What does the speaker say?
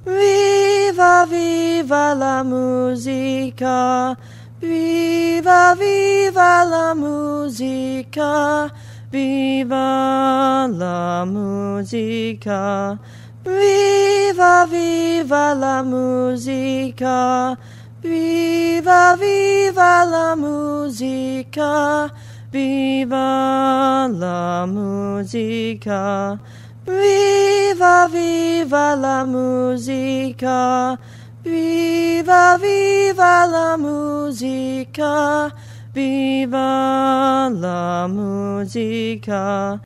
Viva, viva la musica, viva, viva la musica, viva la musica, viva, viva la musica, viva, viva la musica, viva la musica. Viva, viva la musica, viva, viva la musica, viva la musica.